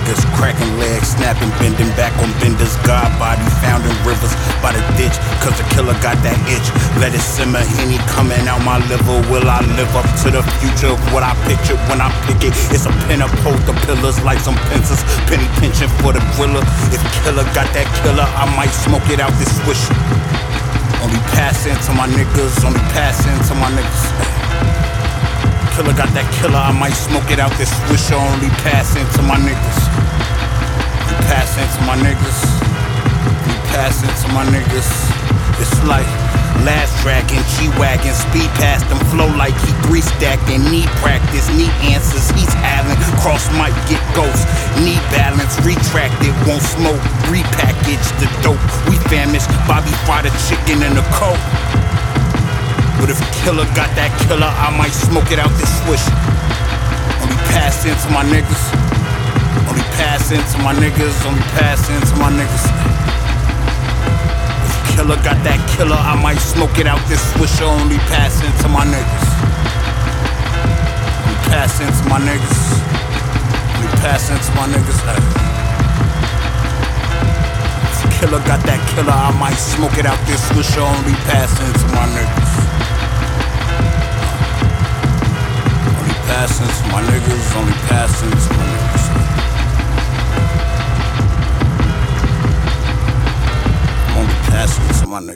niggas, cracking legs, snapping, bending back on benders. God body found in rivers by the ditch, cause the killer got that itch. Let it simmer, Henny coming out my liver. Will I live up to the future of what I picture when I pick it? It's a pin up, hold the pillars like some pencils. Penny pinching for the griller. If killer got that killer, I might smoke it out this swisher. Only passing to my niggas, only passing to my niggas. Killer got that killer, I might smoke it out this swisher. Only passing to my niggas. Only passing to my niggas. Only passing to my niggas. It's like last dragon, G-Wagon, speed past them, flow like he 3-stacking. Need practice, need answers, he's having. Cross might get ghost, need balance, retracted, won't smoke, repackage the dope. We famished, Bobby fried a chicken in the coat. But if killer got that killer, I might smoke it out this swish. Only passing to my niggas. Only passing to my niggas. Only passing to my niggas. If killer got that killer, I might smoke it out this swisher. Only passing to my niggas. Only passing to my niggas. Only passing to my niggas. If killer got that killer, I might smoke it out this swisher. Only passing to my niggas. Passing to my niggas, only passing to my niggas. I'm only passing to my niggas.